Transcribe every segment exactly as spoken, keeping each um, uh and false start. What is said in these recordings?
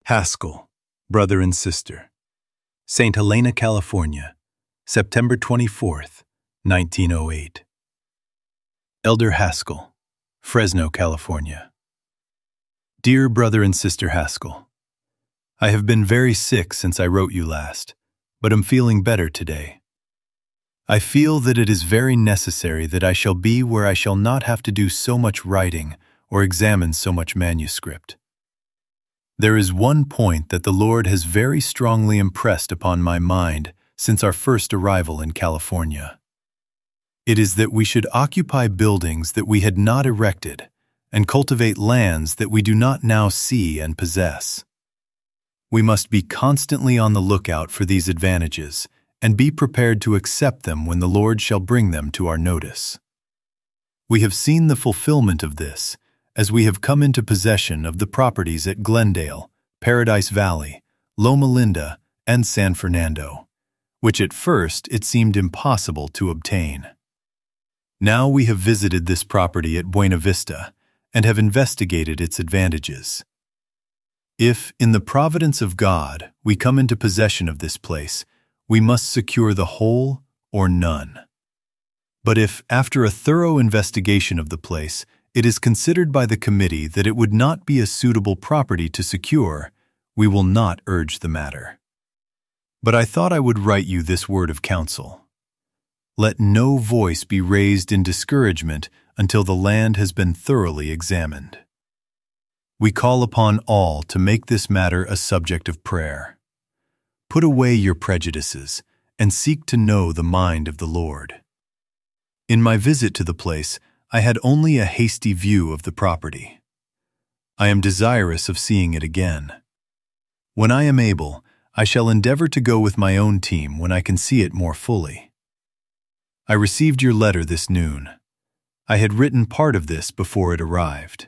Haskell, brother and sister. Saint Helena, California, September twenty-fourth, nineteen oh eight. Elder Haskell, Fresno, California. Dear brother and sister Haskell, I have been very sick since I wrote you last, but am feeling better today. I feel that it is very necessary that I shall be where I shall not have to do so much writing or examine so much manuscript. There is one point that the Lord has very strongly impressed upon my mind since our first arrival in California. It is that we should occupy buildings that we had not erected and cultivate lands that we do not now see and possess. We must be constantly on the lookout for these advantages and be prepared to accept them when the Lord shall bring them to our notice. We have seen the fulfillment of this as we have come into possession of the properties at Glendale, Paradise Valley, Loma Linda, and San Fernando, which at first it seemed impossible to obtain. Now we have visited this property at Buena Vista and have investigated its advantages. If, in the providence of God, we come into possession of this place, we must secure the whole or none. But if, after a thorough investigation of the place, it is considered by the committee that it would not be a suitable property to secure, we will not urge the matter. But I thought I would write you this word of counsel. Let no voice be raised in discouragement until the land has been thoroughly examined. We call upon all to make this matter a subject of prayer. Put away your prejudices and seek to know the mind of the Lord. In my visit to the place, I had only a hasty view of the property. I am desirous of seeing it again. When I am able, I shall endeavor to go with my own team when I can see it more fully. I received your letter this noon. I had written part of this before it arrived.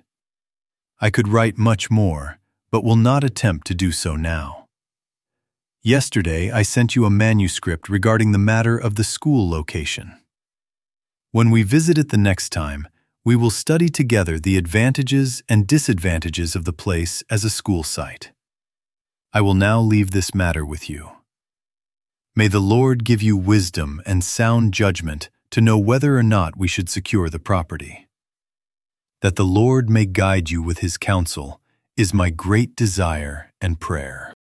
I could write much more, but will not attempt to do so now. Yesterday, I sent you a manuscript regarding the matter of the school location. When we visit it the next time, we will study together the advantages and disadvantages of the place as a school site. I will now leave this matter with you. May the Lord give you wisdom and sound judgment to know whether or not we should secure the property. That the Lord may guide you with His counsel is my great desire and prayer.